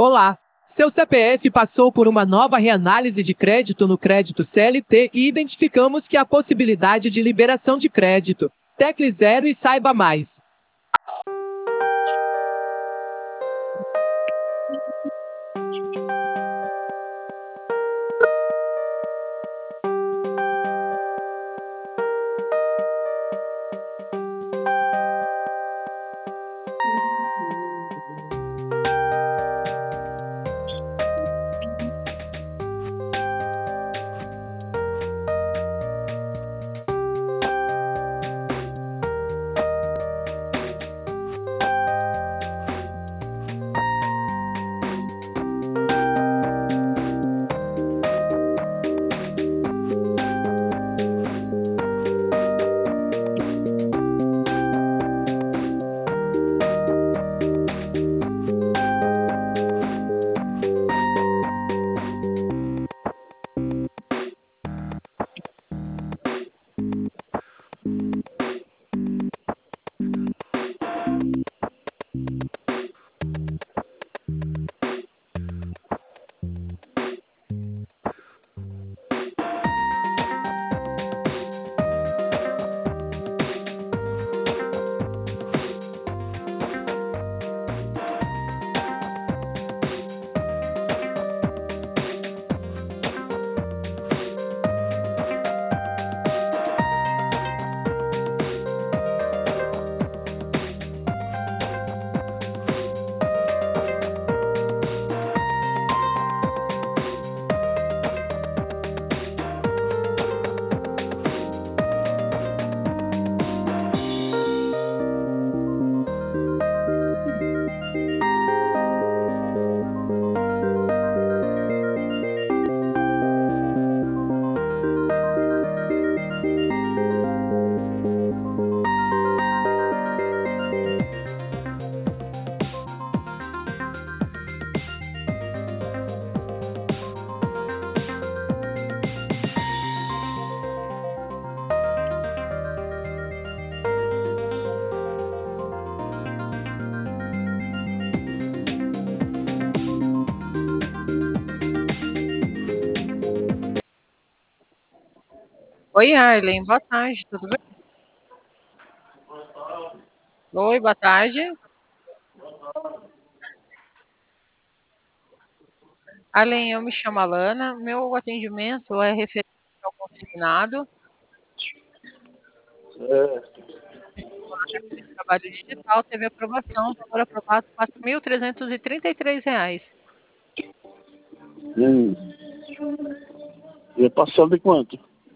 Olá! Seu CPF passou por uma nova reanálise de crédito no crédito CLT e identificamos que há possibilidade de liberação de crédito. Tecle 0 e saiba mais. Oi, Arlen, boa tarde, tudo bem? Oi, boa tarde. Arlen, eu me chamo Alana, meu atendimento é referente ao consignado, trabalho digital, teve aprovação, valor aprovado R$ 4.333. E é passando de quanto?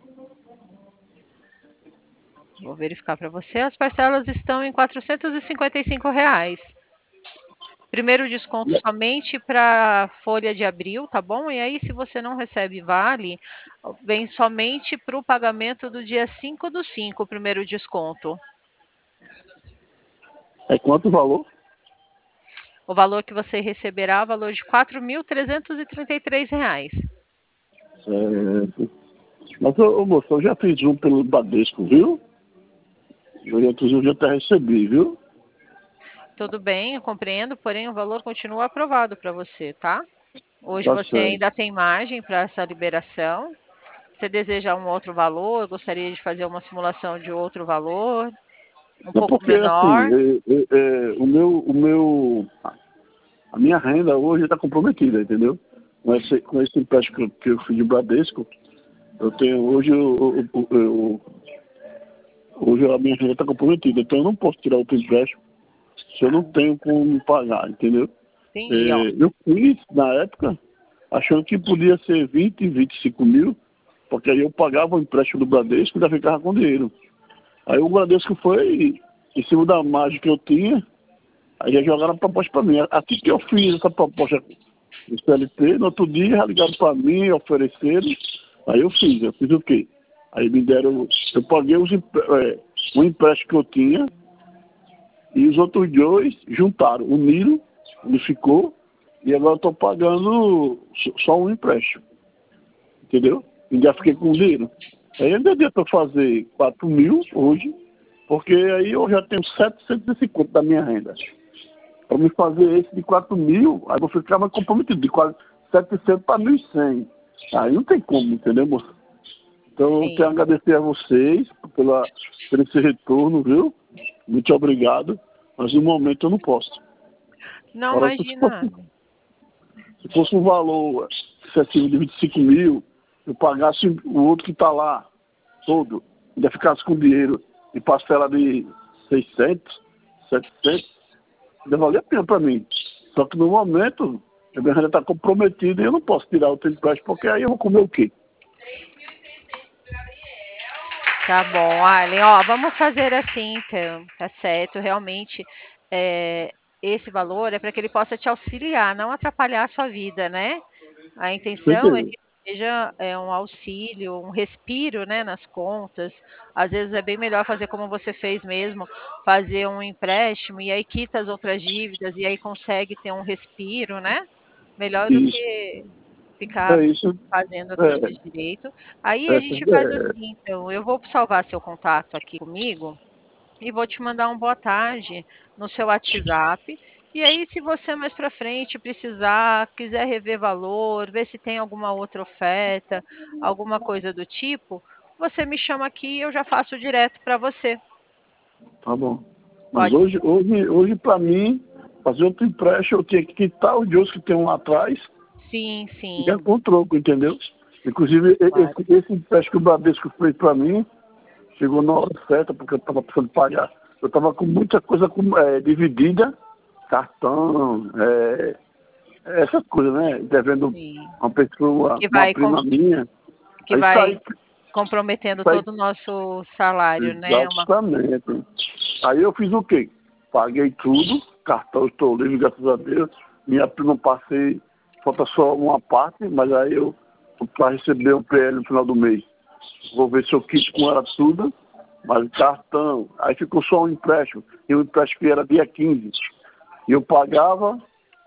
Vou verificar para você, as parcelas estão em R$ 455. Primeiro desconto somente para folha de abril, tá bom? E aí, se você não recebe vale, vem somente para o pagamento do dia 5/5, o primeiro desconto. É quanto o valor? O valor que você receberá é o valor de R$ 4.333. Certo. Mas, moço, eu já fiz um pelo Bradesco, viu? Eu já até recebi, viu? Tudo bem, eu compreendo, porém o valor continua aprovado para você, tá? Hoje Tá você certo. ainda tem margem para essa liberação. Você deseja um outro valor? Eu gostaria de fazer uma simulação de outro valor, um É pouco porque, assim, menor. a minha renda hoje está comprometida, entendeu? Com esse empréstimo que eu fiz de Bradesco, eu tenho hoje, hoje a minha renda está comprometida, então eu não posso tirar outro empréstimo se eu não tenho como pagar, entendeu? Entendi, ó. Eu fiz, na época, achando que podia ser 20, 25 mil, porque aí eu pagava o empréstimo do Bradesco e ainda ficava com dinheiro. Aí o Bradesco foi, em cima da margem que eu tinha, aí já jogaram a proposta para mim. Assim que eu fiz essa proposta do CLT, no outro dia já ligaram para mim, ofereceram, aí eu fiz o quê? Aí me deram, eu paguei o empréstimo que eu tinha, e os outros dois juntaram, unificou, e agora eu estou pagando só um empréstimo, entendeu? E já fiquei com dinheiro. Aí ainda adianta eu fazer 4 mil hoje, porque aí eu já tenho 750 da minha renda. para me fazer esse de 4 mil, aí eu vou ficar mais comprometido, de quase 700 para 1.100. Aí não tem como, entendeu, moça? Então eu Sim. quero agradecer a vocês por esse retorno, viu? Muito obrigado, mas no momento eu não posso. Não, Agora, imagina. se fosse um valor excessivo de 25 mil, eu pagasse o outro que está lá, todo, ainda ficasse com dinheiro e parcela de 600, 700, ainda valia a pena para mim. Só que no momento, a minha renda está comprometida e eu não posso tirar o tempo empréstimo, porque aí eu vou comer o quê? Tá bom, Arlen, ó, vamos fazer assim, então, tá certo, realmente, esse valor é para que ele possa te auxiliar, não atrapalhar a sua vida, né? A intenção é Certeza. que seja um auxílio, um respiro, né, nas contas. Às vezes é bem melhor fazer como você fez mesmo, fazer um empréstimo e aí quita as outras dívidas e aí consegue ter um respiro, né? Melhor do Isso. que ficar É isso. fazendo a torta É, direito. Aí a é, gente faz é, assim, então, eu vou salvar seu contato aqui comigo e vou te mandar um boa tarde no seu WhatsApp. E aí, se você mais para frente precisar, quiser rever valor, ver se tem alguma outra oferta, alguma coisa do tipo, você me chama aqui e eu já faço direto para você. tá bom. Mas Pode ser? hoje para mim, fazer outro empréstimo, eu tinha que quitar os juros que tem um lá atrás Sim, e é sim, com troco, entendeu? Inclusive, claro. esse empréstimo que o Bradesco fez para mim, chegou na hora certa, porque eu estava precisando pagar. Eu estava com muita coisa dividida, cartão, essas coisas, né? Devendo Sim. uma pessoa, Que uma vai, prima minha. que Aí vai saí, comprometendo saí todo o nosso salário, né? exatamente. Aí eu fiz o quê? Paguei tudo, cartão estou livre, graças a Deus. Minha prima passei, falta só uma parte, mas aí eu para receber o PL no final do mês. Vou ver se eu quito com ela tudo, mas cartão, aí ficou só um empréstimo, e o empréstimo que era dia 15. E eu pagava,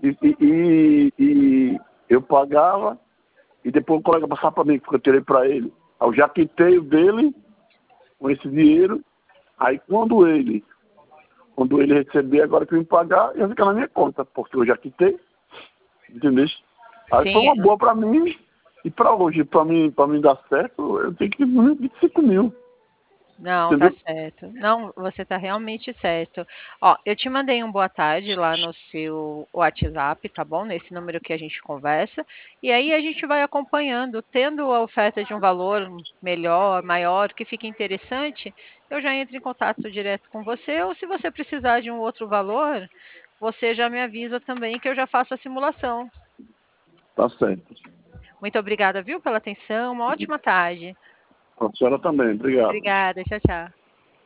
e eu pagava, e depois o colega passava para mim, porque eu tirei para ele. Aí eu já quitei o dele com esse dinheiro, aí quando ele receber, agora que eu me pagar, ia ficar na minha conta, porque eu já quitei, entendeu? Aí foi Sim, uma boa para mim, e para hoje, para mim dar certo, eu tenho que ir 25 mil, não, tá entendeu? certo. Não, você tá realmente certo. Ó, eu te mandei um boa tarde lá no seu WhatsApp, tá bom? Nesse número que a gente conversa. E aí a gente vai acompanhando, tendo a oferta de um valor melhor, maior, que fique interessante, eu já entro em contato direto com você, ou se você precisar de um outro valor, você já me avisa também que eu já faço a simulação. Tá certo. Muito obrigada, viu, pela atenção. Uma ótima tarde. A senhora também, obrigado. Obrigada, tchau, tchau.